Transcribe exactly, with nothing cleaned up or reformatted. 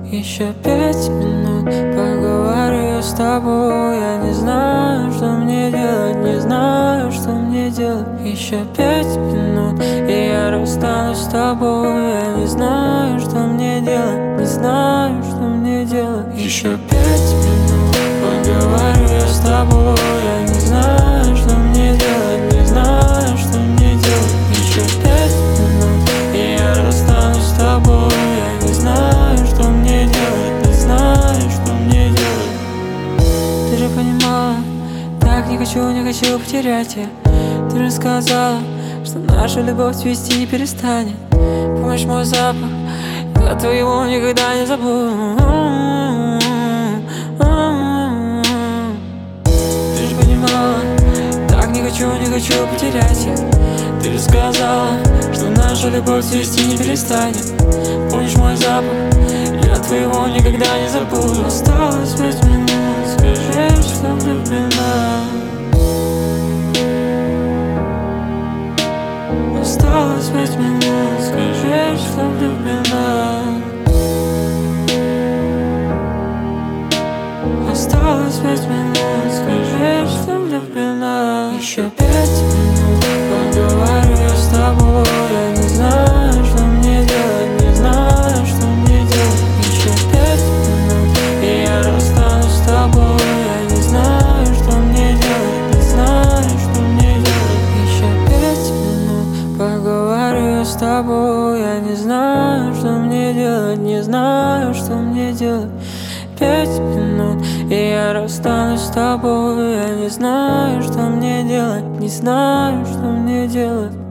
Еще пять минут поговорю с тобой. Я не знаю, что мне делать, не знаю, что мне делать. Еще пять минут, и я расстанусь с тобой. Я не знаю, что мне делать, не знаю, что мне делать. Еще пять минут поговорю я с тобой. Я не знаю, что мне делать, не знаю, что мне делать. Еще пять минут, и я расстанусь с тобой. Я не знаю, что мне делать, не знаю, что мне делать. Ты же понимала, так не хочу, не хочу потерять тебя. Ты же сказала, что наша любовь цвести не перестанет. Помнишь мой запах, я твоего никогда не забуду. Ты же понимала, так не хочу, не хочу потерять тебя. Ты же сказала, что наша любовь цвести не перестанет. Помнишь мой запах, я твоего никогда не забуду. Осталось пять минут, скажи, что влюблена. Осталось пять минут, скажи, что влюблена. Осталось пять минут, скажи, что влюблена. Еще пять минут поговорю я с тобой. Я не знаю, что мне делать, не знаю, что мне делать. Еще пять минут, и я расстанусь с тобой. Я не знаю, что мне делать, не знаю, что мне делать. Еще пять минут поговорю я с тобой. Я не знаю, что мне делать, не знаю, что мне делать. Пять минут, и я расстанусь с тобой. Я не знаю, что мне делать, не знаю, что мне делать.